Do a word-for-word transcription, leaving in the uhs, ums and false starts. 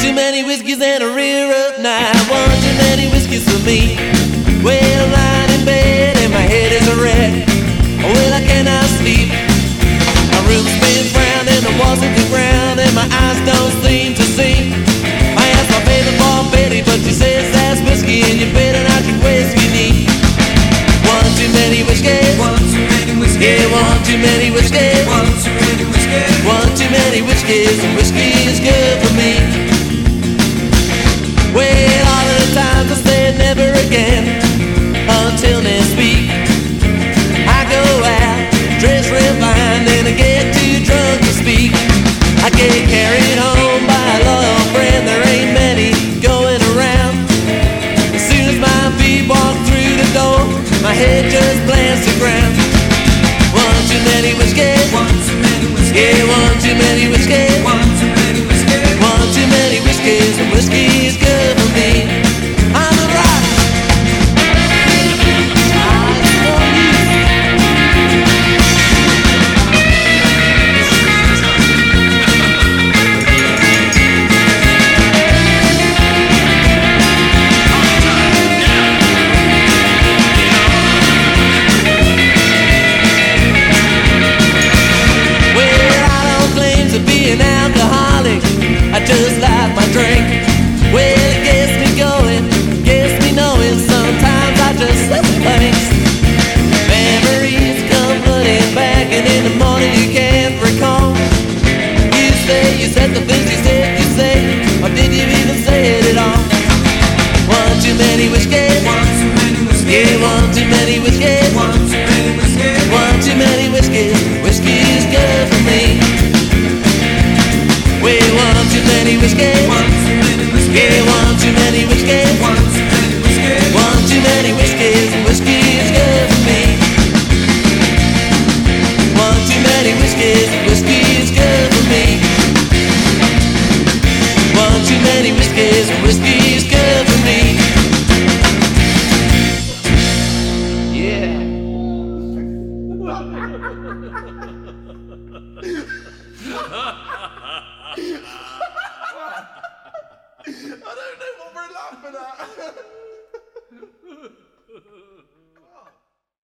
too many whiskeys and a rear up night. One too many whiskeys for me. Well, I'm lying in bed and my head is a wreck. Well, I cannot sleep. My room's been brown and the walls hit the ground and my eyes don't seem to see. I asked my favorite Paul Betty, but she says that's whiskey and you better not drink whiskey neat. One too many whiskeys. One too many whiskeys. Yeah, one too many whiskeys. One too many whiskeys. One too many whiskeys, and whiskey is good for me. Well, all of the times I said never again until next week. I go out, dress real fine, and I get too drunk to speak. I get carried home by a loyal friend, there ain't many going around. As soon as my feet walk through the door, my head just blasts the ground. One too many whiskeys. One too many whiskeys. Yeah, one too many whiskeys. One too many whiskeys. One too many whiskeys, and whiskey is good for me. I'm a rock. An alcoholic, I just like my drink. Well, it gets me going, gets me knowing. Sometimes I just slip blanks. Memories come running back, and in the morning you can't recall. You say you said the things you said you say, or did you even say it at all? One too many whiskeys. One too many whiskeys. Yeah, one too many whiskeys.